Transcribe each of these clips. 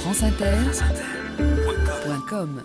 franceinter.com.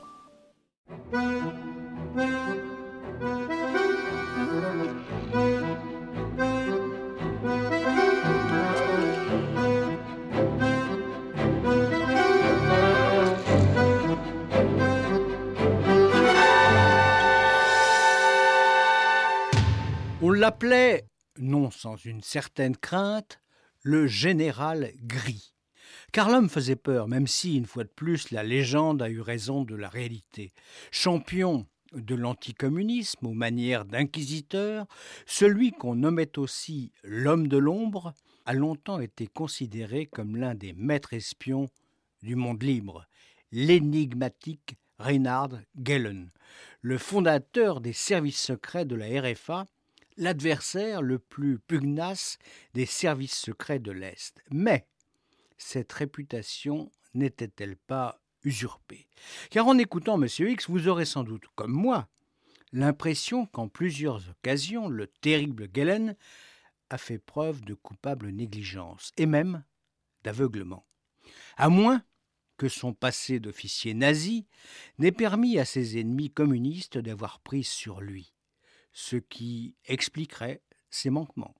On l'appelait, non sans une certaine crainte, le général gris. Car l'homme faisait peur, même si, une fois de plus, la légende a eu raison de la réalité. Champion de l'anticommunisme aux manières d'inquisiteur, celui qu'on nommait aussi l'homme de l'ombre a longtemps été considéré comme l'un des maîtres espions du monde libre, l'énigmatique Reinhard Gehlen, le fondateur des services secrets de la RFA, l'adversaire le plus pugnace des services secrets de l'Est. Mais cette réputation n'était-elle pas usurpée? Car en écoutant M. X, vous aurez sans doute, comme moi, l'impression qu'en plusieurs occasions, le terrible Gehlen a fait preuve de coupable négligence, et même d'aveuglement. À moins que son passé d'officier nazi n'ait permis à ses ennemis communistes d'avoir prise sur lui, ce qui expliquerait ses manquements.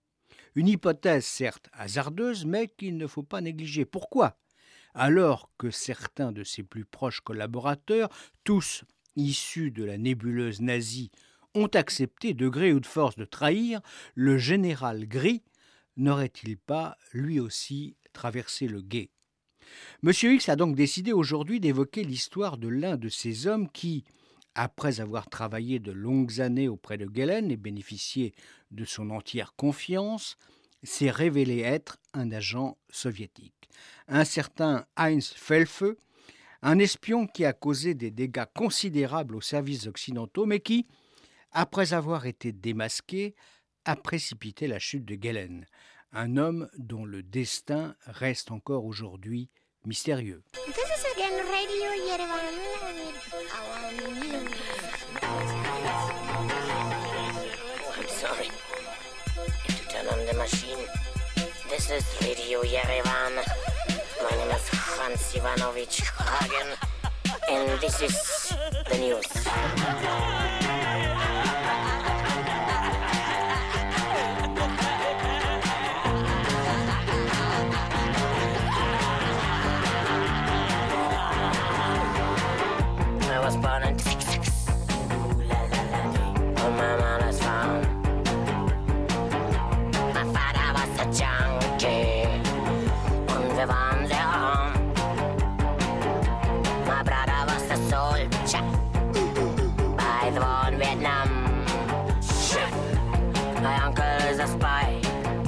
Une hypothèse certes hasardeuse, mais qu'il ne faut pas négliger. Pourquoi ? Alors que certains de ses plus proches collaborateurs, tous issus de la nébuleuse nazie, ont accepté de gré ou de force de trahir, le général gris n'aurait-il pas, lui aussi, traversé le gué ? Monsieur X a donc décidé aujourd'hui d'évoquer l'histoire de l'un de ces hommes qui, après avoir travaillé de longues années auprès de Gehlen et bénéficié de son entière confiance, s'est révélé être un agent soviétique. Un certain Heinz Felfe, un espion qui a causé des dégâts considérables aux services occidentaux, mais qui, après avoir été démasqué, a précipité la chute de Gehlen, un homme dont le destin reste encore aujourd'hui mystérieux. This is again Radio Yerevan with our news. I'm sorry. You have to turn on the machine. This is Radio Yerevan. My name is Franz Ivanovich Hagen, and this is the news. I was born in 66. On my mother's farm. My father was a junkie. Und wir waren sehr arm. My brother was a soldier by the war in Vietnam. My uncle is a spy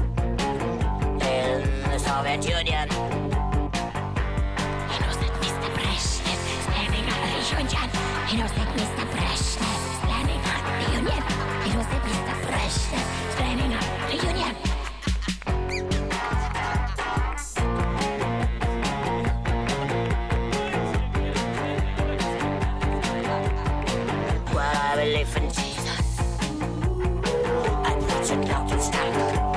in the Soviet Union. He knows that Mr. Brezhnev is planning on the Union. He knows that Mr. Brezhnev is planning on the Union. He knows that Mr. Brezhnev is planning on the Union. Well, I believe in Jesus. I preach it loud and stark.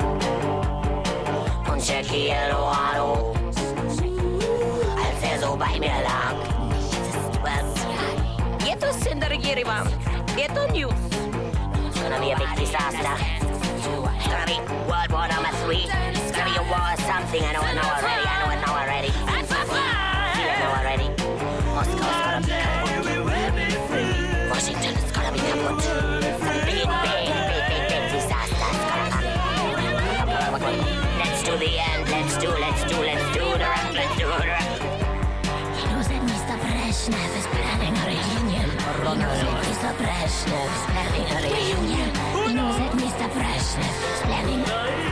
Und Jackie Eloado, als so bei mir lag. Nichts was это Сендер Ереван, это News. It's gonna be a big disaster. It's gonna be World War number 3. It's gonna be a war or something. I know it now already. I know already. Moscow's gonna be kaputt. Washington is gonna be kaputt. Big disaster is gonna come. Let's do the end. Let's do the rock. Let's do the rock. He knows that Mr. Brezhnev is planning a reunion. He knows that Mr. Brezhnev is planning a reunion. He knows that Mr. Brezhnev is planning.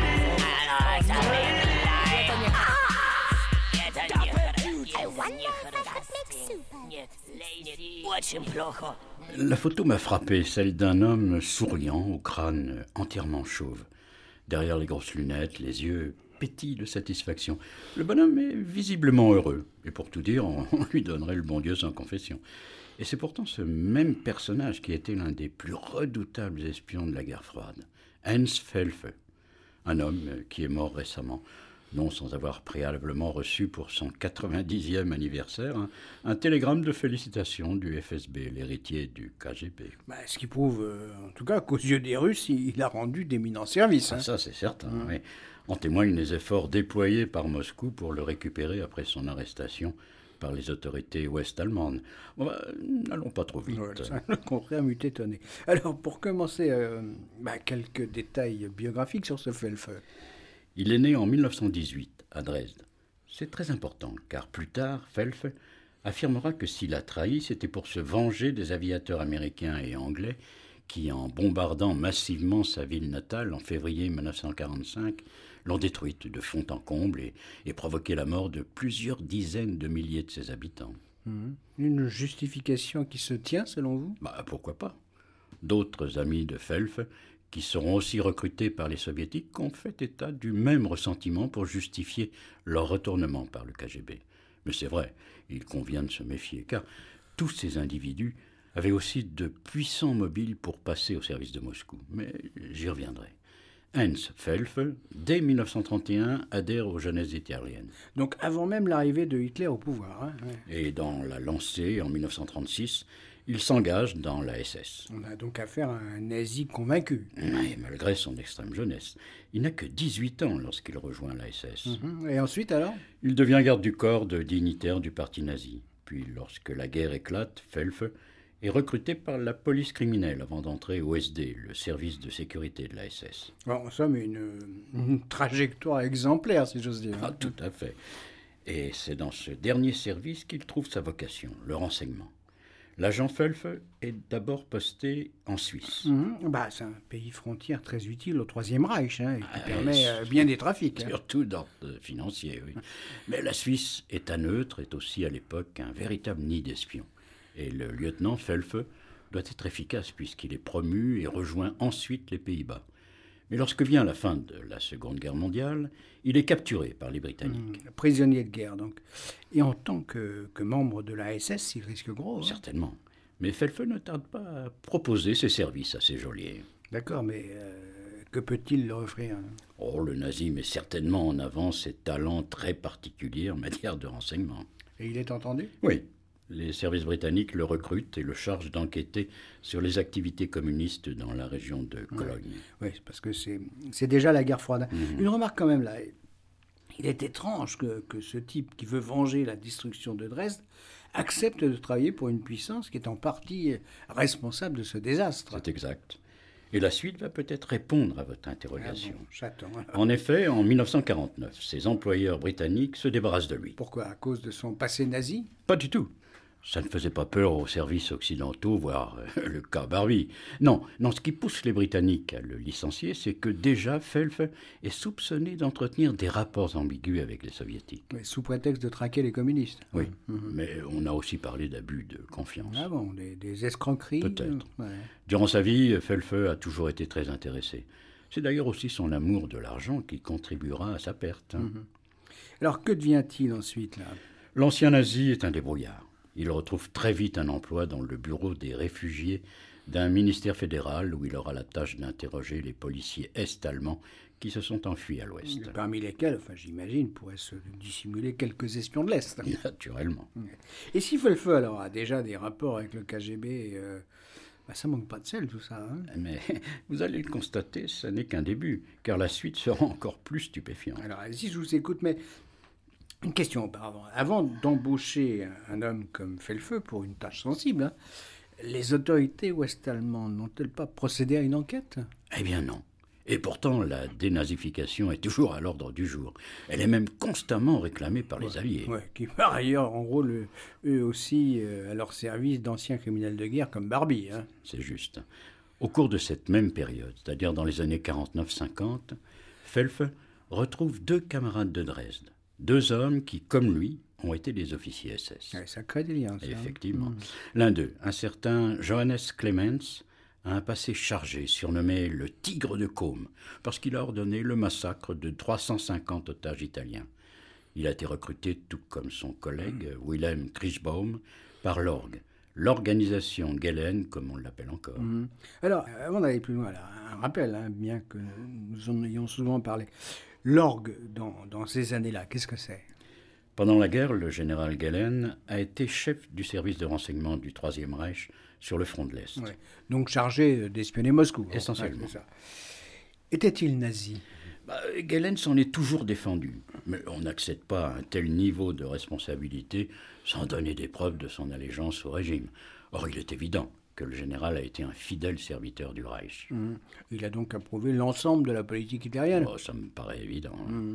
I wonder if I could make soup. Очень плохо. La photo m'a frappé, celle d'un homme souriant, au crâne entièrement chauve. Derrière les grosses lunettes, les yeux pétillent de satisfaction. Le bonhomme est visiblement heureux. Et pour tout dire, on lui donnerait le bon Dieu sans confession. Et c'est pourtant ce même personnage qui était l'un des plus redoutables espions de la guerre froide. Heinz Felfe, un homme qui est mort récemment. non sans avoir préalablement reçu pour son 90e anniversaire un télégramme de félicitations du FSB, l'héritier du KGB. Ce qui prouve, en tout cas, qu'aux yeux des Russes, il a rendu d'éminents services. Ça, c'est certain, mais en témoignent les efforts déployés par Moscou pour le récupérer après son arrestation par les autorités ouest-allemandes. N'allons pas trop vite. Ça, le contraire m'eût étonné. Alors, pour commencer, quelques détails biographiques sur ce Felfe. Il est né en 1918 à Dresde. C'est très important, car plus tard, Felfe affirmera que s'il a trahi, c'était pour se venger des aviateurs américains et anglais qui, en bombardant massivement sa ville natale en février 1945, l'ont détruite de fond en comble et provoqué la mort de plusieurs dizaines de milliers de ses habitants. Une justification qui se tient, selon vous ? Pourquoi pas ? D'autres amis de Felfe, qui seront aussi recrutés par les soviétiques, ont fait état du même ressentiment pour justifier leur retournement par le KGB. Mais c'est vrai, il convient de se méfier, car tous ces individus avaient aussi de puissants mobiles pour passer au service de Moscou. Mais j'y reviendrai. Heinz Felfe, dès 1931, adhère aux jeunesses hitlériennes. Donc avant même l'arrivée de Hitler au pouvoir. Et dans la lancée, en 1936, il s'engage dans la SS. On a donc affaire à un nazi convaincu. Et malgré son extrême jeunesse. Il n'a que 18 ans lorsqu'il rejoint la SS. Et ensuite alors ? Il devient garde du corps de dignitaire du parti nazi. Puis lorsque la guerre éclate, Felfe est recruté par la police criminelle avant d'entrer au SD, le service de sécurité de la SS. En somme, une trajectoire exemplaire, si j'ose dire. Tout à fait. Et c'est dans ce dernier service qu'il trouve sa vocation, le renseignement. L'agent Felfe est d'abord posté en Suisse. C'est un pays frontière très utile au Troisième Reich, et qui permet bien des trafics. Surtout d'ordre financier, oui. Mais la Suisse, État neutre, est aussi à l'époque un véritable nid d'espions. Et le lieutenant Felfe doit être efficace puisqu'il est promu et rejoint ensuite les Pays-Bas. Mais lorsque vient la fin de la Seconde Guerre mondiale, il est capturé par les Britanniques. Prisonnier de guerre, donc. Et en tant que membre de la SS, il risque gros. Certainement. Mais Felfe ne tarde pas à proposer ses services à ses geôliers. D'accord, mais que peut-il leur offrir ? Le nazi met certainement en avant ses talents très particuliers en matière de renseignement. Et il est entendu ? Oui. Les services britanniques le recrutent et le chargent d'enquêter sur les activités communistes dans la région de Cologne. Oui, parce que c'est déjà la guerre froide. Une remarque quand même là. Il est étrange que ce type qui veut venger la destruction de Dresde accepte de travailler pour une puissance qui est en partie responsable de ce désastre. C'est exact. Et la suite va peut-être répondre à votre interrogation. J'attends. En effet, en 1949, ses employeurs britanniques se débarrassent de lui. Pourquoi ? À cause de son passé nazi ? Pas du tout. Ça ne faisait pas peur aux services occidentaux, voire le cas Barbie. Non, ce qui pousse les Britanniques à le licencier, c'est que déjà Felfe est soupçonné d'entretenir des rapports ambigus avec les Soviétiques. Mais sous prétexte de traquer les communistes. Oui, mais on a aussi parlé d'abus de confiance. Ah bon, des escroqueries ? Peut-être. Durant sa vie, Felfe a toujours été très intéressé. C'est d'ailleurs aussi son amour de l'argent qui contribuera à sa perte. Alors que devient-il ensuite là ? L'ancien nazi est un débrouillard. Il retrouve très vite un emploi dans le bureau des réfugiés d'un ministère fédéral où il aura la tâche d'interroger les policiers est-allemands qui se sont enfuis à l'ouest. Parmi lesquels, j'imagine, pourraient se dissimuler quelques espions de l'Est. Naturellement. Et si Felfe alors a déjà des rapports avec le KGB, ça manque pas de sel tout ça. Mais vous allez le constater, ça n'est qu'un début, car la suite sera encore plus stupéfiante. Alors si je vous écoute, mais... Une question auparavant. Avant d'embaucher un homme comme Felfe pour une tâche sensible, les autorités ouest-allemandes n'ont-elles pas procédé à une enquête ? Eh bien non. Et pourtant, la dénazification est toujours à l'ordre du jour. Elle est même constamment réclamée par les Alliés. Qui par ailleurs enrôlent eux aussi à leur service d'anciens criminels de guerre comme Barbie. C'est juste. Au cours de cette même période, c'est-à-dire dans les années 49-50, Felfe retrouve 2 camarades de Dresde. 2 hommes qui, comme lui, ont été des officiers SS. Ça crée des liens, ça. Effectivement. L'un d'eux, un certain Johannes Clemens, a un passé chargé, surnommé le Tigre de Côme, parce qu'il a ordonné le massacre de 350 otages italiens. Il a été recruté, tout comme son collègue Wilhelm Krischbaum, par l'ORG, l'organisation Gehlen, comme on l'appelle encore. Alors, avant d'aller plus loin, un rappel, bien que nous en ayons souvent parlé. L'orgue, dans ces années-là, qu'est-ce que c'est? Pendant la guerre, le général Gehlen a été chef du service de renseignement du Troisième Reich sur le front de l'Est. Ouais. Donc chargé d'espionner Moscou. Essentiellement. Ouais, c'est ça. Était-il nazi? Gehlen s'en est toujours défendu, mais on n'accède pas à un tel niveau de responsabilité sans donner des preuves de son allégeance au régime. Or, il est évident que le général a été un fidèle serviteur du Reich. Il a donc approuvé l'ensemble de la politique hitlérienne. Oh, ça me paraît évident.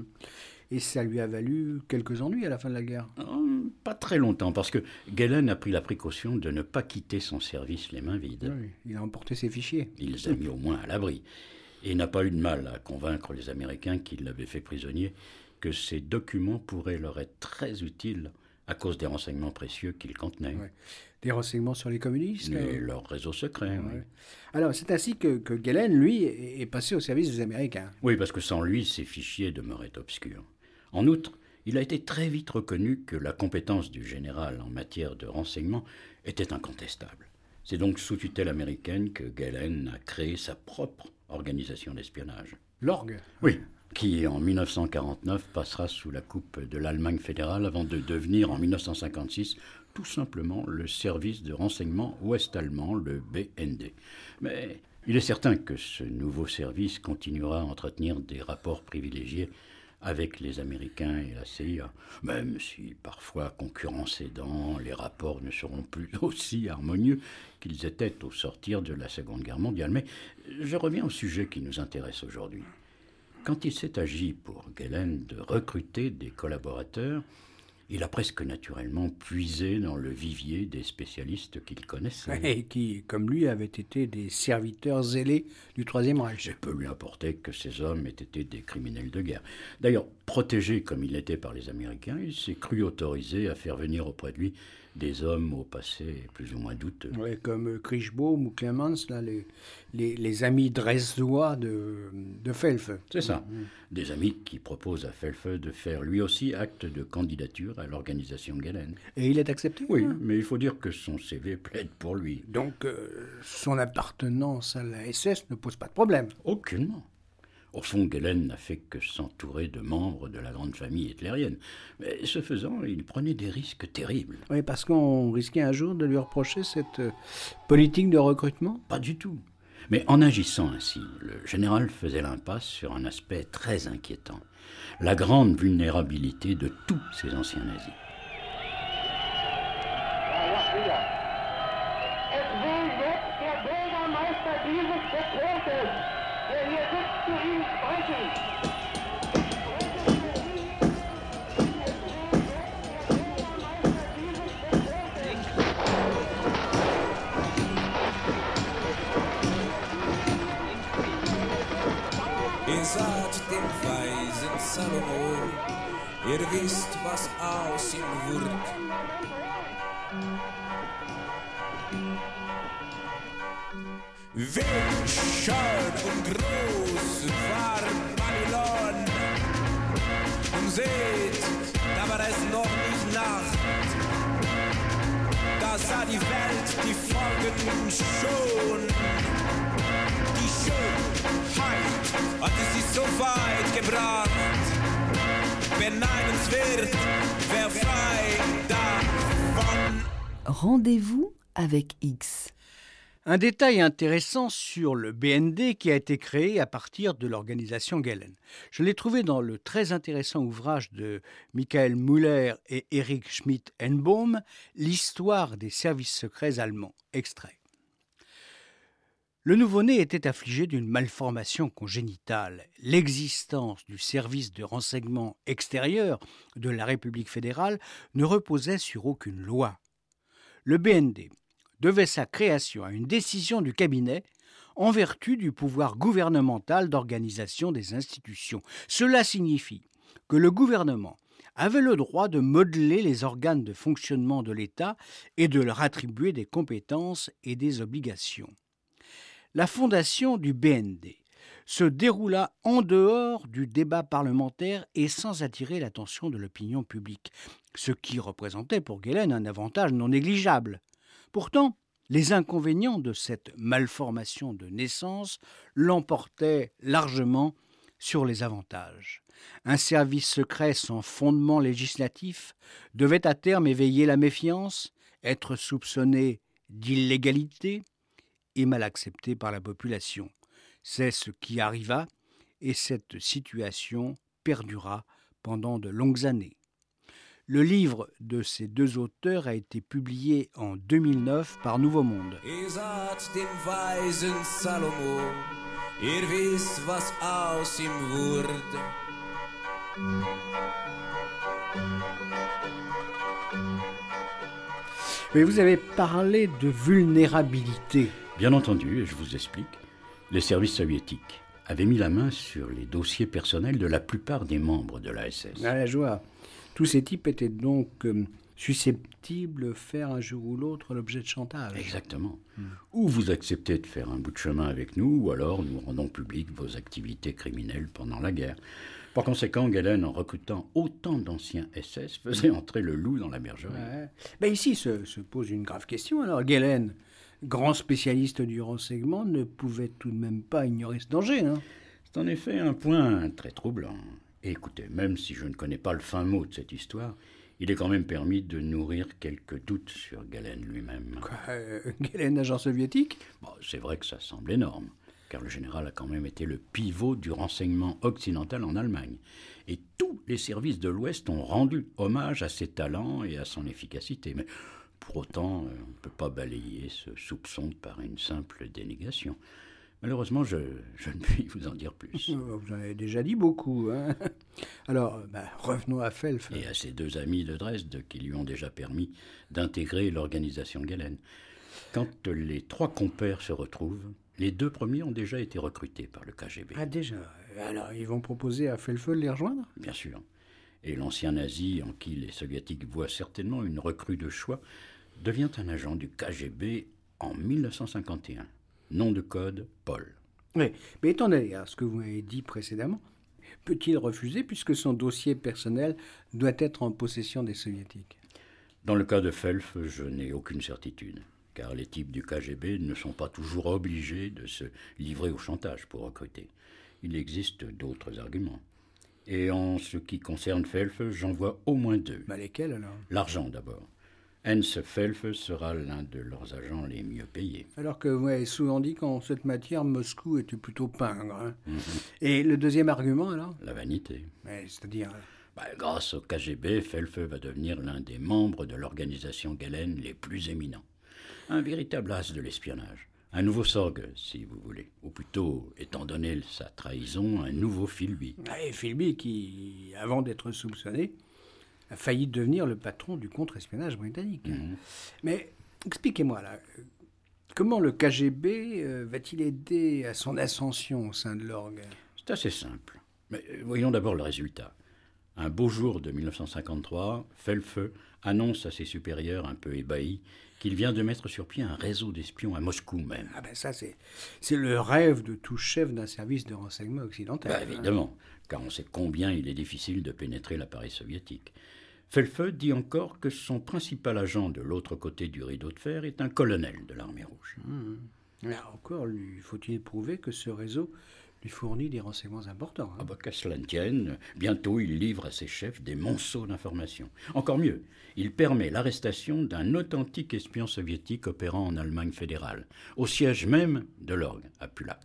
Et ça lui a valu quelques ennuis à la fin de la guerre. Pas très longtemps, parce que Gehlen a pris la précaution de ne pas quitter son service les mains vides. Oui, il a emporté ses fichiers. Il les a mis au moins à l'abri. Et n'a pas eu de mal à convaincre les Américains qui l'avaient fait prisonnier que ces documents pourraient leur être très utiles à cause des renseignements précieux qu'ils contenaient. Ouais. Des renseignements sur les communistes. Et leur réseau secret, oui. Alors, c'est ainsi que Gehlen, lui, est passé au service des Américains. Oui, parce que sans lui, ces fichiers demeuraient obscurs. En outre, il a été très vite reconnu que la compétence du général en matière de renseignement était incontestable. C'est donc sous tutelle américaine que Gehlen a créé sa propre organisation d'espionnage. L'orgue. Oui, qui en 1949 passera sous la coupe de l'Allemagne fédérale avant de devenir en 1956 tout simplement le service de renseignement ouest-allemand, le BND. Mais il est certain que ce nouveau service continuera à entretenir des rapports privilégiés avec les Américains et la CIA, même si parfois, concurrence aidant, les rapports ne seront plus aussi harmonieux qu'ils étaient au sortir de la Seconde Guerre mondiale. Mais je reviens au sujet qui nous intéresse aujourd'hui. Quand il s'est agi pour Gehlen de recruter des collaborateurs, il a presque naturellement puisé dans le vivier des spécialistes qu'il connaissait. Et qui, comme lui, avaient été des serviteurs zélés du Troisième Reich. Et peu lui importait que ces hommes aient été des criminels de guerre. D'ailleurs, protégé comme il l'était par les Américains, il s'est cru autorisé à faire venir auprès de lui des hommes au passé plus ou moins douteux. Ouais, comme Krischbaum ou Clemens, là, les amis dresdois de Felf. C'est ça. Des amis qui proposent à Felf de faire lui aussi acte de candidature à l'organisation Gehlen. Et il est accepté? Oui, mais il faut dire que son CV plaide pour lui. Donc, son appartenance à la SS ne pose pas de problème. Aucunement. Au fond, Gehlen n'a fait que s'entourer de membres de la grande famille hitlérienne. Mais ce faisant, il prenait des risques terribles. Oui, parce qu'on risquait un jour de lui reprocher cette politique de recrutement? Pas du tout. Mais en agissant ainsi, le général faisait l'impasse sur un aspect très inquiétant. La grande vulnérabilité de tous ces anciens nazis. Ihr saht den weisen Salomo, ihr wisst, was aus ihm wird. Wie schön und groß war Babylon. Und seht, da war es noch nicht Nacht. Da sah die Welt die Folgen schon. Die Schönheit hatte sie so weit gebracht. Wer neinswert, wer frei davon. Rendez-vous avec X. Un détail intéressant sur le BND qui a été créé à partir de l'organisation Gehlen. Je l'ai trouvé dans le très intéressant ouvrage de Michael Müller et Erich Schmidt-Enbaum, L'histoire des services secrets allemands. Extrait. Le nouveau-né était affligé d'une malformation congénitale. L'existence du service de renseignement extérieur de la République fédérale ne reposait sur aucune loi. Le BND devait sa création à une décision du cabinet en vertu du pouvoir gouvernemental d'organisation des institutions. Cela signifie que le gouvernement avait le droit de modeler les organes de fonctionnement de l'État et de leur attribuer des compétences et des obligations. La fondation du BND se déroula en dehors du débat parlementaire et sans attirer l'attention de l'opinion publique, ce qui représentait pour Gehlen un avantage non négligeable. Pourtant, les inconvénients de cette malformation de naissance l'emportaient largement sur les avantages. Un service secret sans fondement législatif devait à terme éveiller la méfiance, être soupçonné d'illégalité et mal accepté par la population. C'est ce qui arriva et cette situation perdura pendant de longues années. Le livre de ces deux auteurs a été publié en 2009 par Nouveau Monde. Ihr sagt dem weisen Salomo, ihr wisst, was aus ihm wurde. Mais vous avez parlé de vulnérabilité. Bien entendu, et je vous explique, les services soviétiques avaient mis la main sur les dossiers personnels de la plupart des membres de la SS. À la joie. Tous ces types étaient donc susceptibles de faire un jour ou l'autre l'objet de chantage. Exactement. Ou vous acceptez de faire un bout de chemin avec nous, ou alors nous rendons publiques vos activités criminelles pendant la guerre. Par conséquent, Gehlen, en recrutant autant d'anciens SS, faisait entrer le loup dans la bergerie. Ouais. Ben ici se pose une grave question. Alors Gehlen, grand spécialiste du renseignement, ne pouvait tout de même pas ignorer ce danger. Hein. C'est en effet un point très troublant. Et écoutez, même si je ne connais pas le fin mot de cette histoire, il est quand même permis de nourrir quelques doutes sur Gehlen lui-même. Quoi, Gehlen, agent soviétique? Bon, c'est vrai que ça semble énorme, car le général a quand même été le pivot du renseignement occidental en Allemagne. Et tous les services de l'Ouest ont rendu hommage à ses talents et à son efficacité. Mais pour autant, on ne peut pas balayer ce soupçon par une simple dénégation. Malheureusement, je ne puis vous en dire plus. Vous en avez déjà dit beaucoup. Hein. Alors, revenons à Felf. Et à ses deux amis de Dresde qui lui ont déjà permis d'intégrer l'organisation Gehlen. Quand les trois compères se retrouvent, les deux premiers ont déjà été recrutés par le KGB. Ah déjà. Alors, ils vont proposer à Felf de les rejoindre? Bien sûr. Et l'ancien nazi, en qui les soviétiques voient certainement une recrue de choix, devient un agent du KGB en 1951. Nom de code, Paul. Oui, mais étant donné à ce que vous m'avez dit précédemment, peut-il refuser puisque son dossier personnel doit être en possession des soviétiques? Dans le cas de Felf, je n'ai aucune certitude, car les types du KGB ne sont pas toujours obligés de se livrer au chantage pour recruter. Il existe d'autres arguments. Et en ce qui concerne Felf, j'en vois au moins deux. Lesquels alors? L'argent d'abord. Hans Felf sera l'un de leurs agents les mieux payés. Alors que vous avez souvent dit qu'en cette matière, Moscou était plutôt pingre. Hein. Et le deuxième argument alors? La vanité. C'est-à-dire grâce au KGB, Felf va devenir l'un des membres de l'organisation Gehlen les plus éminents. Un véritable as de l'espionnage. Un nouveau Sorgue, si vous voulez. Ou plutôt, étant donné sa trahison, un nouveau Philby. Et Philby qui, avant d'être soupçonné, a failli devenir le patron du contre-espionnage britannique. Mais expliquez-moi là, comment le KGB va-t-il aider à son ascension au sein de l'orgue? C'est assez simple. Mais voyons d'abord le résultat. Un beau jour de 1953, Felf annonce à ses supérieurs un peu ébahis qu'il vient de mettre sur pied un réseau d'espions à Moscou même. Ça, c'est le rêve de tout chef d'un service de renseignement occidental. Évidemment, car on sait combien il est difficile de pénétrer l'appareil soviétique. Felf dit encore que son principal agent de l'autre côté du rideau de fer est un colonel de l'armée rouge. Mais encore, lui faut-il prouver que ce réseau lui fournit des renseignements importants. Hein. Qu'à cela ne tienne, bientôt il livre à ses chefs des monceaux d'informations. Encore mieux, il permet l'arrestation d'un authentique espion soviétique opérant en Allemagne fédérale, au siège même de l'orgue, à Pulack.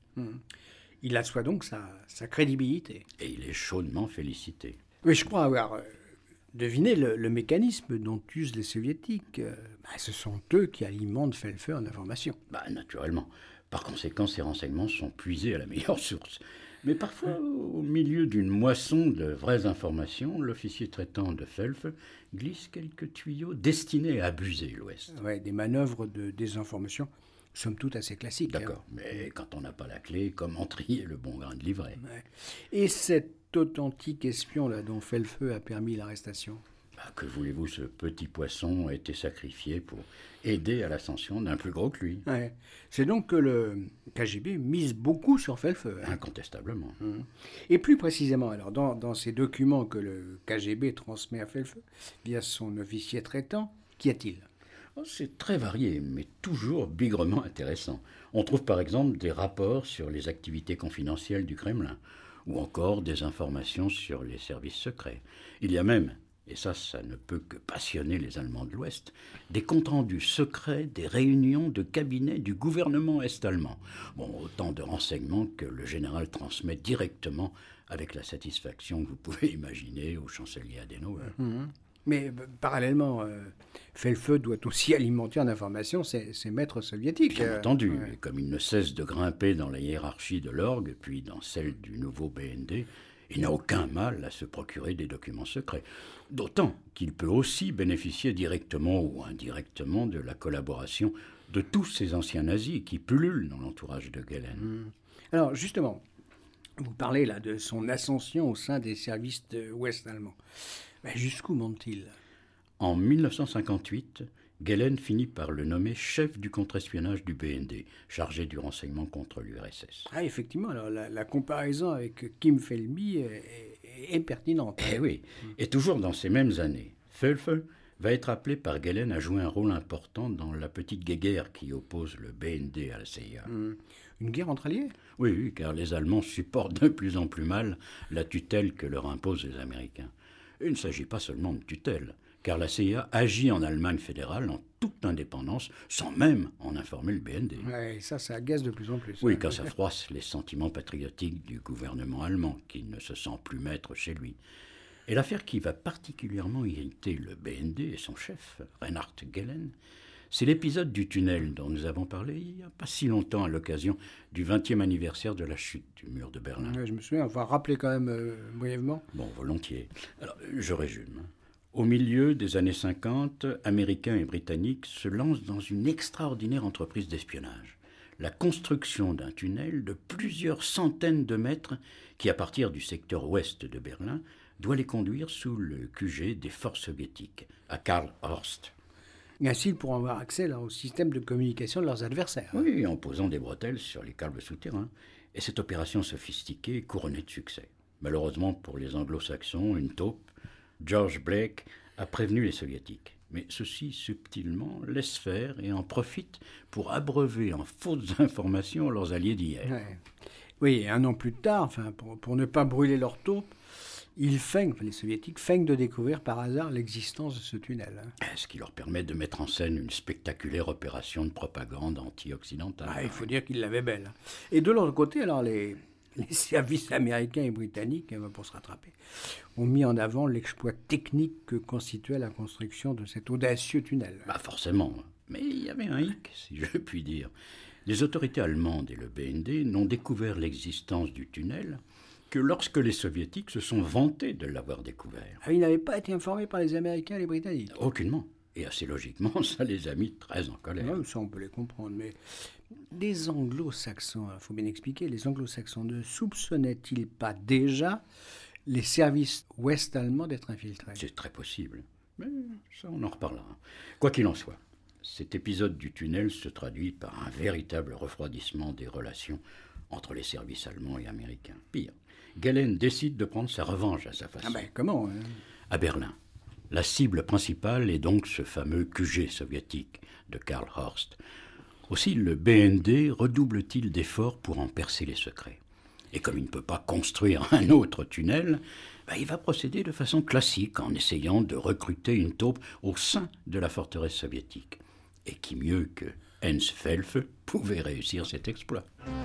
Il assoit donc sa crédibilité. Et il est chaudement félicité. Mais je crois avoir deviné le mécanisme dont usent les soviétiques. Ce sont eux qui alimentent Felf en information. Naturellement. Par conséquent, ces renseignements sont puisés à la meilleure source. Mais parfois, au milieu d'une moisson de vraies informations, l'officier traitant de Felf glisse quelques tuyaux destinés à abuser l'Ouest. Des manœuvres de désinformation, somme toute assez classiques. D'accord, mais quand on n'a pas la clé, comment trier le bon grain de livret? Et cet authentique espion là dont Felf a permis l'arrestation? Que voulez-vous, ce petit poisson a été sacrifié pour aider à l'ascension d'un plus gros que lui. C'est donc que le KGB mise beaucoup sur Felf. Incontestablement. Et plus précisément, alors, dans ces documents que le KGB transmet à Felf via son officier traitant, qu'y a-t-il? C'est très varié, mais toujours bigrement intéressant. On trouve par exemple des rapports sur les activités confidentielles du Kremlin, ou encore des informations sur les services secrets. Il y a même, et ça ne peut que passionner les Allemands de l'Ouest, des comptes rendus secrets des réunions de cabinet du gouvernement est-allemand. Bon, autant de renseignements que le général transmet directement avec la satisfaction que vous pouvez imaginer au chancelier Adenauer. Mais parallèlement, Felfeux doit aussi alimenter en information ses maîtres soviétiques. Bien entendu, et comme il ne cesse de grimper dans la hiérarchie de l'orgue, puis dans celle du nouveau BND, il n'a aucun mal à se procurer des documents secrets. D'autant qu'il peut aussi bénéficier directement ou indirectement de la collaboration de tous ces anciens nazis qui pullulent dans l'entourage de Gehlen. Alors justement, vous parlez là de son ascension au sein des services ouest-allemands. Ben, jusqu'où monte-t-il ? En 1958, Gehlen finit par le nommer chef du contre-espionnage du BND, chargé du renseignement contre l'URSS. Ah, effectivement, alors la comparaison avec Kim Felmy est pertinente. Eh oui, et toujours dans ces mêmes années, Felfeux va être appelé par Gehlen à jouer un rôle important dans la petite guéguerre qui oppose le BND à la CIA. Une guerre entre alliés ? Oui, car les Allemands supportent de plus en plus mal la tutelle que leur imposent les Américains. Il ne s'agit pas seulement de tutelle, car la CIA agit en Allemagne fédérale en toute indépendance, sans même en informer le BND. Ouais, ça agace de plus en plus. Oui, car ça froisse les sentiments patriotiques du gouvernement allemand, qui ne se sent plus maître chez lui. Et l'affaire qui va particulièrement irriter le BND et son chef, Reinhard Gehlen, c'est l'épisode du tunnel dont nous avons parlé il n'y a pas si longtemps à l'occasion du 20e anniversaire de la chute du mur de Berlin. Ouais, je me souviens, on va rappeler quand même brièvement. Bon, volontiers. Alors, je résume. Au milieu des années 50, Américains et Britanniques se lancent dans une extraordinaire entreprise d'espionnage. La construction d'un tunnel de plusieurs centaines de mètres qui, à partir du secteur ouest de Berlin, doit les conduire sous le QG des forces soviétiques, à Karl-Horst. Et ainsi, ils pourront avoir accès là, au système de communication de leurs adversaires. Oui, en posant des bretelles sur les câbles souterrains. Et cette opération sophistiquée est couronnée de succès. Malheureusement pour les anglo-saxons, une taupe, George Blake, a prévenu les soviétiques. Mais ceux-ci, subtilement, laissent faire et en profitent pour abreuver en fausses informations leurs alliés d'hier. Ouais. Oui, et un an plus tard, pour ne pas brûler leur taupe, les soviétiques feignent de découvrir par hasard l'existence de ce tunnel. Ce qui leur permet de mettre en scène une spectaculaire opération de propagande anti-occidentale. Il faut dire qu'ils l'avaient belle. Et de l'autre côté, alors les services américains et britanniques, pour se rattraper, ont mis en avant l'exploit technique que constituait la construction de cet audacieux tunnel. Forcément, mais il y avait un hic, si je puis dire. Les autorités allemandes et le BND n'ont découvert l'existence du tunnel que lorsque les soviétiques se sont vantés de l'avoir découvert. Ils n'avaient pas été informés par les Américains et les Britanniques. Aucunement. Et assez logiquement, ça les a mis très en colère. Ouais, ça, on peut les comprendre. Mais les anglo-saxons, il faut bien expliquer, les anglo-saxons ne soupçonnaient-ils pas déjà les services ouest-allemands d'être infiltrés ? C'est très possible. Mais ça, on en reparlera. Quoi qu'il en soit, cet épisode du tunnel se traduit par un véritable refroidissement des relations entre les services allemands et américains. Pire, Gehlen décide de prendre sa revanche à sa façon. Comment À Berlin. La cible principale est donc ce fameux QG soviétique de Karl-Horst. Aussi, le BND redouble-t-il d'efforts pour en percer les secrets. Et comme il ne peut pas construire un autre tunnel, il va procéder de façon classique en essayant de recruter une taupe au sein de la forteresse soviétique. Et qui mieux que Heinz Felfeux pouvait réussir cet exploit.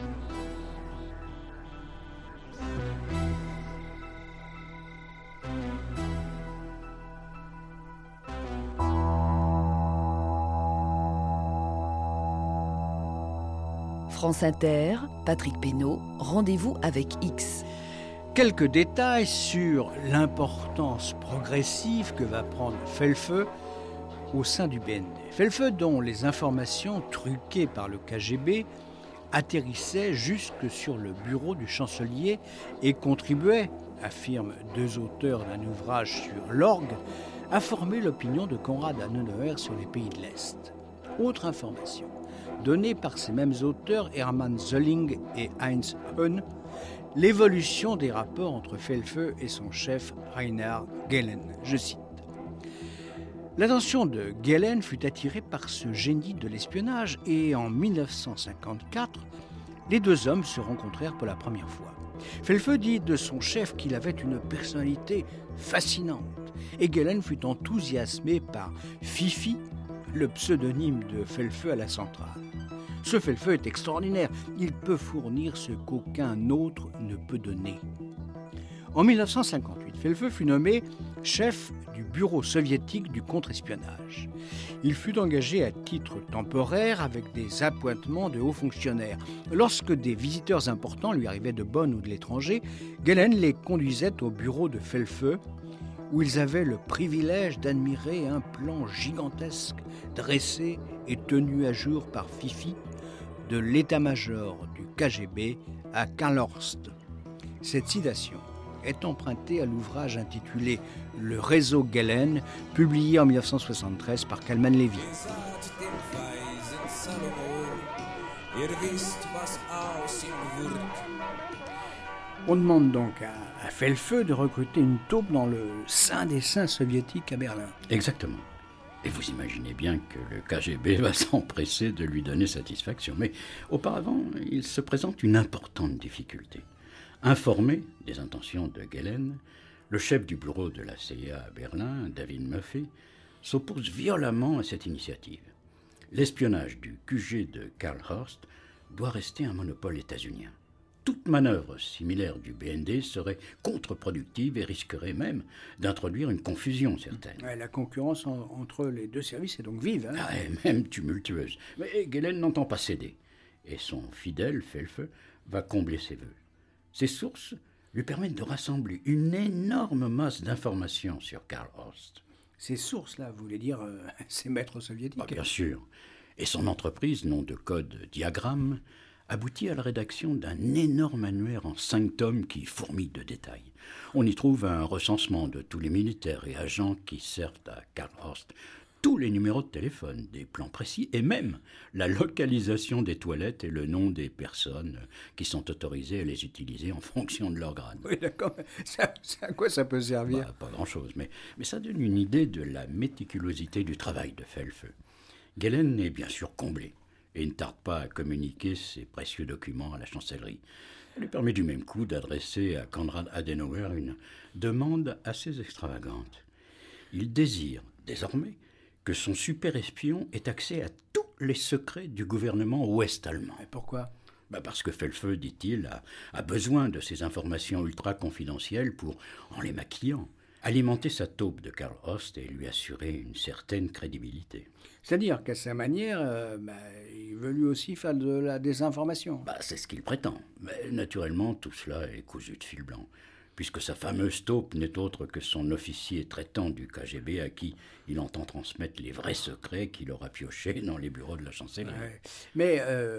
France Inter, Patrick Pénaud, rendez-vous avec X. Quelques détails sur l'importance progressive que va prendre Felfeux au sein du BND. Felfeux, dont les informations truquées par le KGB atterrissaient jusque sur le bureau du chancelier et contribuaient, affirment deux auteurs d'un ouvrage sur l'orgue, à former l'opinion de Konrad Adenauer sur les pays de l'Est. Autre information, donnée par ces mêmes auteurs, Hermann Zölling et Heinz Höhn, l'évolution des rapports entre Felfeux et son chef Reinhard Gehlen. Je cite. L'attention de Gehlen fut attirée par ce génie de l'espionnage et en 1954, les deux hommes se rencontrèrent pour la première fois. Felfe dit de son chef qu'il avait une personnalité fascinante, et Gelen fut enthousiasmé par Fifi, le pseudonyme de Felfe à la centrale. Ce Felfe est extraordinaire, il peut fournir ce qu'aucun autre ne peut donner. En 1958, Felfe fut nommé chef du bureau soviétique du contre-espionnage. Il fut engagé à titre temporaire avec des appointements de hauts fonctionnaires. Lorsque des visiteurs importants lui arrivaient de Bonn ou de l'étranger, Gelen les conduisait au bureau de Felfe, où ils avaient le privilège d'admirer un plan gigantesque, dressé et tenu à jour par Fifi, de l'état-major du KGB à Karlhorst. Cette citation est empruntée à l'ouvrage intitulé « Le réseau Gelen », publié en 1973 par Kalman Levy. On demande donc à Felfe de recruter une taupe dans le sein des saints soviétiques à Berlin. Exactement. Et vous imaginez bien que le KGB va s'empresser de lui donner satisfaction. Mais auparavant, il se présente une importante difficulté. Informé des intentions de Gelen, le chef du bureau de la CIA à Berlin, David Maffei, s'oppose violemment à cette initiative. L'espionnage du QG de Karlhorst doit rester un monopole états-unien. Toute manœuvre similaire du BND serait contre-productive et risquerait même d'introduire une confusion certaine. Ouais, la concurrence entre les deux services est donc vive. Et même tumultueuse. Mais Gelen n'entend pas céder. Et son fidèle Felfe va combler ses vœux. Ces sources lui permettent de rassembler une énorme masse d'informations sur Karlhorst. Ces sources-là, vous voulez dire ces maîtres soviétiques? Bien sûr. Et son entreprise, nom de code Diagramme, aboutit à la rédaction d'un énorme annuaire en 5 tomes qui fourmille de détails. On y trouve un recensement de tous les militaires et agents qui servent à Karlhorst, tous les numéros de téléphone, des plans précis et même la localisation des toilettes et le nom des personnes qui sont autorisées à les utiliser en fonction de leur grade. Oui, d'accord. À quoi ça peut servir? Pas grand-chose, mais ça donne une idée de la méticulosité du travail de Felfe. Gelen est bien sûr comblé et ne tarde pas à communiquer ses précieux documents à la chancellerie. Ça lui permet du même coup d'adresser à Konrad Adenauer une demande assez extravagante. Il désire désormais que son super espion ait accès à tous les secrets du gouvernement ouest-allemand. Et pourquoi? Parce que Felfe, dit-il, a besoin de ces informations ultra-confidentielles pour, en les maquillant, alimenter sa taupe de Karlhorst et lui assurer une certaine crédibilité. C'est-à-dire qu'à sa manière, il veut lui aussi faire de la désinformation. C'est ce qu'il prétend. Mais naturellement, tout cela est cousu de fil blanc, puisque sa fameuse taupe n'est autre que son officier traitant du KGB à qui il entend transmettre les vrais secrets qu'il aura piochés dans les bureaux de la chancellerie. Ouais. Mais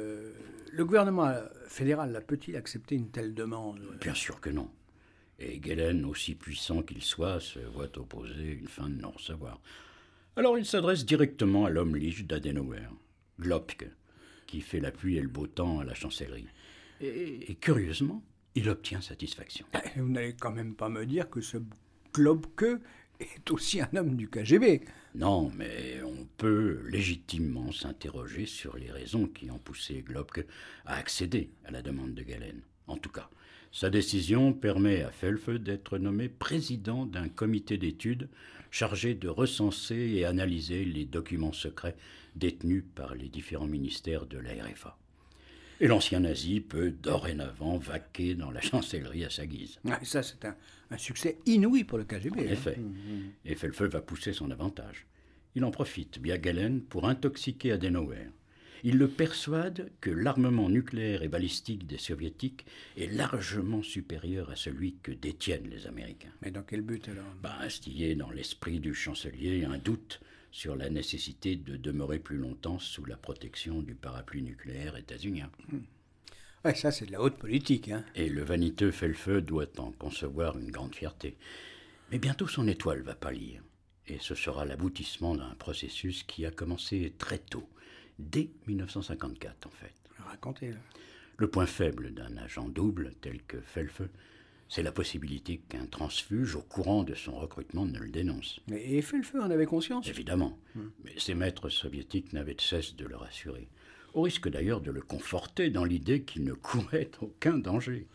le gouvernement fédéral peut-il accepter une telle demande? Bien sûr que non. Et Gelen, aussi puissant qu'il soit, se voit opposer une fin de non-recevoir. Alors il s'adresse directement à l'homme lige d'Adenauer, Globke, qui fait la pluie et le beau temps à la chancellerie. Et curieusement, il obtient satisfaction. Vous n'allez quand même pas me dire que ce Globke est aussi un homme du KGB. Non, mais on peut légitimement s'interroger sur les raisons qui ont poussé Globke à accéder à la demande de Gelen. En tout cas, sa décision permet à Felfe d'être nommé président d'un comité d'études chargé de recenser et analyser les documents secrets détenus par les différents ministères de la RFA. Et l'ancien nazi peut dorénavant vaquer dans la chancellerie à sa guise. Et ça, c'est un succès inouï pour le KGB. En effet. Et Felfe va pousser son avantage. Il en profite, via Gelen, pour intoxiquer Adenauer. Il le persuade que l'armement nucléaire et balistique des Soviétiques est largement supérieur à celui que détiennent les Américains. Mais dans quel but alors? Instiller dans l'esprit du chancelier un doute sur la nécessité de demeurer plus longtemps sous la protection du parapluie nucléaire états-unien. Ouais, ça c'est de la haute politique. Et le vaniteux Felfe doit en concevoir une grande fierté. Mais bientôt son étoile va pâlir. Et ce sera l'aboutissement d'un processus qui a commencé très tôt, dès 1954 en fait. Racontez-le. Le point faible d'un agent double tel que Felfe, c'est la possibilité qu'un transfuge au courant de son recrutement ne le dénonce. Et Felfe en avait conscience? Évidemment, mais ses maîtres soviétiques n'avaient de cesse de le rassurer, au risque d'ailleurs de le conforter dans l'idée qu'il ne courait aucun danger.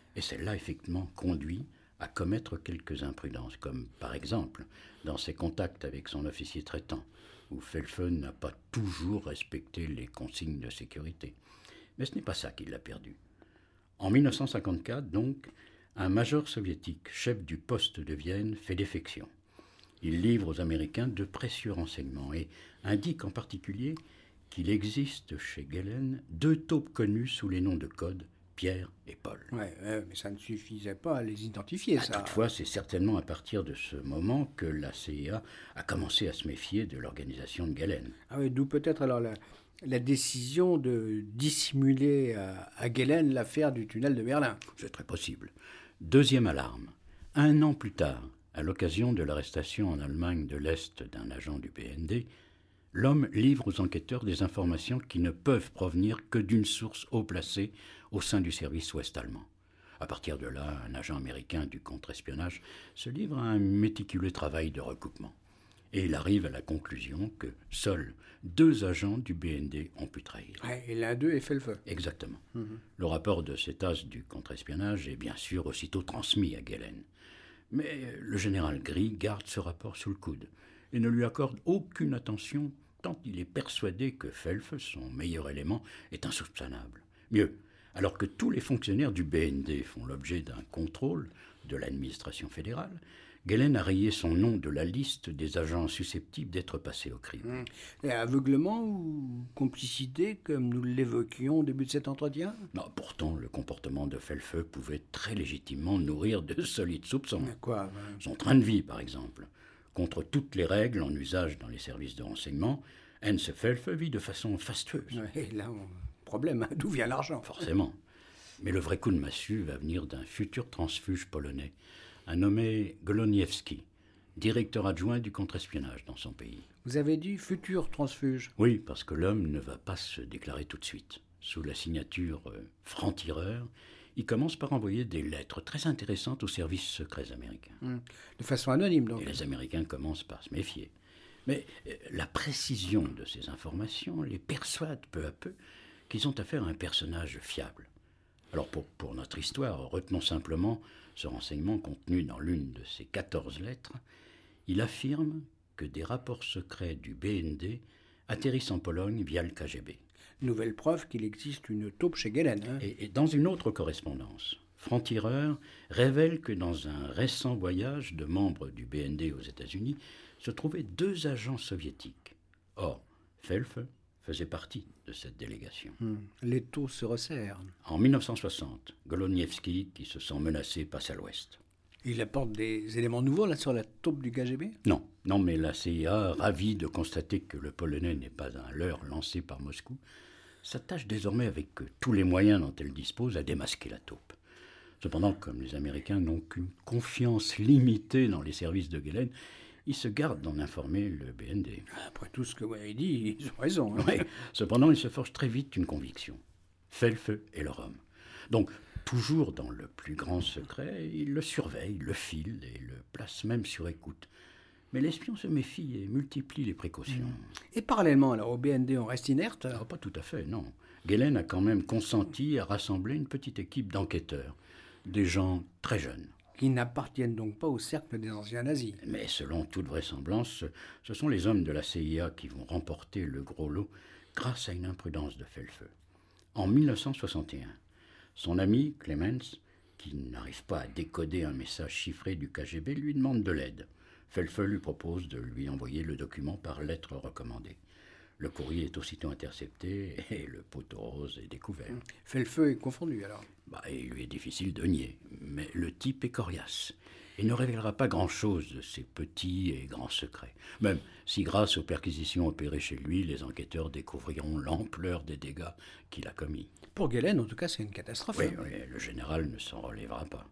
Et celle-là, effectivement, conduit à commettre quelques imprudences, comme par exemple dans ses contacts avec son officier traitant, où Felfe n'a pas toujours respecté les consignes de sécurité. Mais ce n'est pas ça qui l'a perdu. En 1954, donc, un major soviétique, chef du poste de Vienne, fait défection. Il livre aux Américains de précieux renseignements et indique en particulier qu'il existe chez Gehlen 2 taupes connus sous les noms de code Pierre et Paul. Ouais, mais ça ne suffisait pas à les identifier, ça. Toutefois, c'est certainement à partir de ce moment que la CIA a commencé à se méfier de l'organisation de Gehlen. Ah oui, d'où peut-être alors la décision de dissimuler à Gehlen l'affaire du tunnel de Berlin. C'est très possible. Deuxième alarme. 1 an plus tard, à l'occasion de l'arrestation en Allemagne de l'Est d'un agent du BND, l'homme livre aux enquêteurs des informations qui ne peuvent provenir que d'une source haut placée au sein du service ouest allemand. À partir de là, un agent américain du contre-espionnage se livre à un méticuleux travail de recoupement. Et il arrive à la conclusion que seuls 2 agents du BND ont pu trahir. Ouais, et l'un d'eux est fait le feu. Exactement. Le rapport de cet as du contre-espionnage est bien sûr aussitôt transmis à Gehlen. Mais le général Gris garde ce rapport sous le coude et ne lui accorde aucune attention tant il est persuadé que Felfe, son meilleur élément, est insoupçonnable. Mieux, alors que tous les fonctionnaires du BND font l'objet d'un contrôle de l'administration fédérale, Gehlen a rayé son nom de la liste des agents susceptibles d'être passés au crible. Et aveuglement ou complicité, comme nous l'évoquions au début de cet entretien? Non, pourtant, le comportement de Felfe pouvait très légitimement nourrir de solides soupçons. Quoi? Son train de vie, par exemple. Contre toutes les règles en usage dans les services de renseignement, Hans Felfe vit de façon fastueuse. Et là, problème, d'où vient l'argent? Forcément. Mais le vrai coup de massue va venir d'un futur transfuge polonais, un nommé Goloniewski, directeur adjoint du contre-espionnage dans son pays. Vous avez dit futur transfuge? Oui, parce que l'homme ne va pas se déclarer tout de suite. Sous la signature franc-tireur, il commence par envoyer des lettres très intéressantes aux services secrets américains. De façon anonyme, donc. Et les Américains commencent par se méfier. Mais la précision de ces informations les persuade peu à peu qu'ils ont affaire à un personnage fiable. Alors pour notre histoire, retenons simplement ce renseignement contenu dans l'une de ces 14 lettres. Il affirme que des rapports secrets du BND atterrissent en Pologne via le KGB. Nouvelle preuve qu'il existe une taupe chez Gehlen. Et dans une autre correspondance, Franc-Tireur révèle que dans un récent voyage de membres du BND aux États-Unis se trouvaient 2 agents soviétiques. Or, Felfe faisait partie de cette délégation. Les taux se resserrent. En 1960, Goloniewski, qui se sent menacé, passe à l'ouest. Il apporte des éléments nouveaux là sur la taupe du KGB? Non, mais la CIA, ravie de constater que le Polonais n'est pas un leurre lancé par Moscou, s'attache désormais avec tous les moyens dont elle dispose à démasquer la taupe. Cependant, comme les Américains n'ont qu'une confiance limitée dans les services de Gehlen, ils se gardent d'en informer le BND. Après tout ce que vous avez dit, ils ont raison. Oui, cependant, ils se forgent très vite une conviction. Felfe est leur homme. Donc, toujours dans le plus grand secret, ils le surveillent, le filent et le placent même sur écoute. Mais l'espion se méfie et multiplie les précautions. Et parallèlement, alors, au BND, on reste inerte? Alors, pas tout à fait, non. Gehlen a quand même consenti à rassembler une petite équipe d'enquêteurs, des gens très jeunes. Qui n'appartiennent donc pas au cercle des anciens nazis. Mais selon toute vraisemblance, ce sont les hommes de la CIA qui vont remporter le gros lot grâce à une imprudence de Felfe. En 1961, son ami Clemens, qui n'arrive pas à décoder un message chiffré du KGB, lui demande de l'aide. Felfe lui propose de lui envoyer le document par lettre recommandée. Le courrier est aussitôt intercepté et le poteau rose est découvert. Felfe est confondu alors? Il lui est difficile de nier, mais le type est coriace et ne révélera pas grand-chose de ses petits et grands secrets. Même si grâce aux perquisitions opérées chez lui, les enquêteurs découvriront l'ampleur des dégâts qu'il a commis. Pour Gehlen, en tout cas, c'est une catastrophe. Oui, le général ne s'en relèvera pas.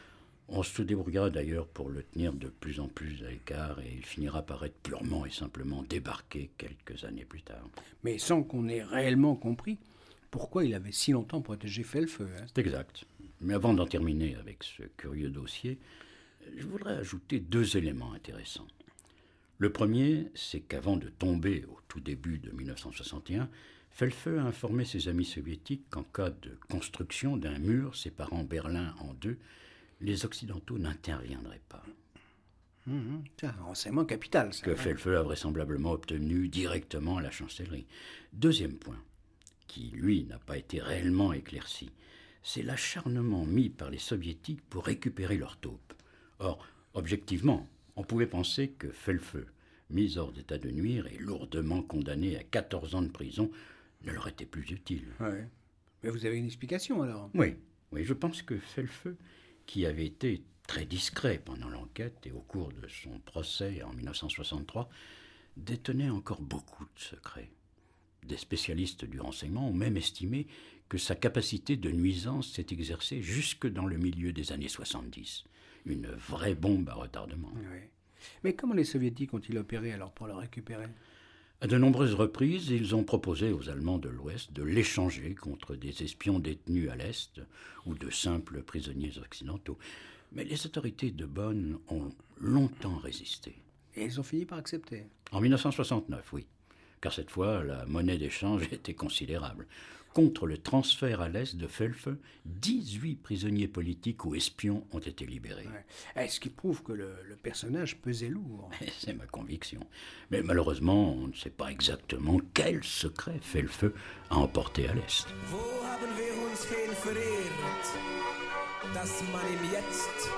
On se débrouillera d'ailleurs pour le tenir de plus en plus à l'écart et il finira par être purement et simplement débarqué quelques années plus tard. Mais sans qu'on ait réellement compris pourquoi il avait si longtemps protégé Felfe. C'est exact. Mais avant d'en terminer avec ce curieux dossier, je voudrais ajouter 2 éléments intéressants. Le premier, c'est qu'avant de tomber au tout début de 1961, Felfeux a informé ses amis soviétiques qu'en cas de construction d'un mur séparant Berlin en deux, les Occidentaux n'interviendraient pas. C'est un renseignement capital, ça. Que Felfeux a vraisemblablement obtenu directement à la chancellerie. Deuxième point, qui, lui, n'a pas été réellement éclairci, c'est l'acharnement mis par les Soviétiques pour récupérer leur taupe. Or, objectivement, on pouvait penser que Felfeux, mis hors d'état de nuire et lourdement condamné à 14 ans de prison, ne leur était plus utile. Ouais. Mais vous avez une explication, alors? Oui, je pense que Felfeux, qui avait été très discret pendant l'enquête et au cours de son procès en 1963, détenait encore beaucoup de secrets. Des spécialistes du renseignement ont même estimé que sa capacité de nuisance s'est exercée jusque dans le milieu des années 70. Une vraie bombe à retardement. Oui. Mais comment les Soviétiques ont-ils opéré alors pour le récupérer? À de nombreuses reprises, ils ont proposé aux Allemands de l'Ouest de l'échanger contre des espions détenus à l'Est ou de simples prisonniers occidentaux. Mais les autorités de Bonn ont longtemps résisté. Et ils ont fini par accepter? En 1969, oui. Car cette fois, la monnaie d'échange était considérable. Contre le transfert à l'Est de Felfeux, 18 prisonniers politiques ou espions ont été libérés. Ouais. Ce qui prouve que le personnage pesait lourd. C'est ma conviction. Mais malheureusement, on ne sait pas exactement quel secret Felfeux a emporté à l'Est. Wo haben wir uns hin verirrt, dass man ihn jetzt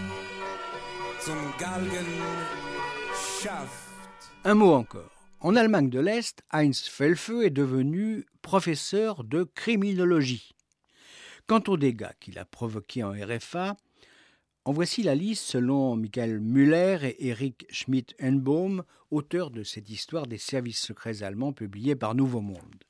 zum Galgen schafft? Un mot encore. En Allemagne de l'Est, Heinz Felfeux est devenu professeur de criminologie. Quant aux dégâts qu'il a provoqués en RFA, en voici la liste selon Michael Müller et Erich Schmidt-Enbaum, auteurs de cette histoire des services secrets allemands publiée par Nouveau Monde.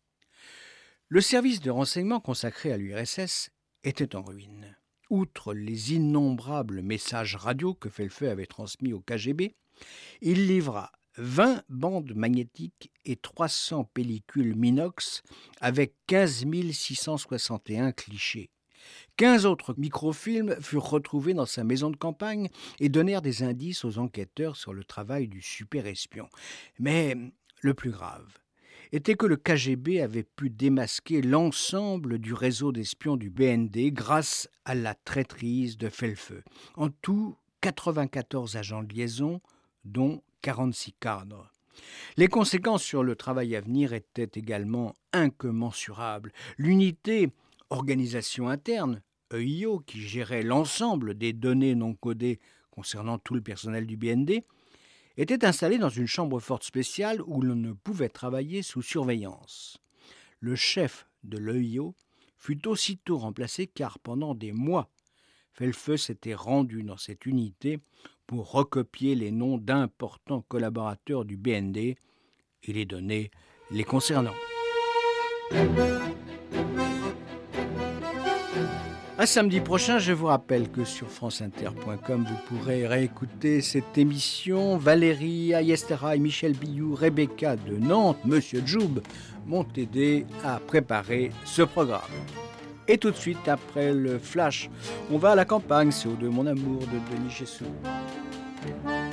Le service de renseignement consacré à l'URSS était en ruine. Outre les innombrables messages radio que Felfeux avait transmis au KGB, il livra 20 bandes magnétiques et 300 pellicules Minox avec 15 661 clichés. 15 autres microfilms furent retrouvés dans sa maison de campagne et donnèrent des indices aux enquêteurs sur le travail du super-espion. Mais le plus grave était que le KGB avait pu démasquer l'ensemble du réseau d'espions du BND grâce à la traîtrise de Felfeux. En tout, 94 agents de liaison, dont 46 cadres. Les conséquences sur le travail à venir étaient également incommensurables. L'unité organisation interne, EIO, qui gérait l'ensemble des données non codées concernant tout le personnel du BND, était installée dans une chambre forte spéciale où l'on ne pouvait travailler sous surveillance. Le chef de l'EIO fut aussitôt remplacé car pendant des mois, Felfeux s'était rendu dans cette unité pour recopier les noms d'importants collaborateurs du BND et les données les concernant. À samedi prochain, je vous rappelle que sur franceinter.com, vous pourrez réécouter cette émission. Valérie Ayestera et Michel Billou, Rebecca de Nantes, Monsieur Joub m'ont aidé à préparer ce programme. Et tout de suite, après le flash, on va à la campagne, CO2 Mon Amour de Denis Chessou.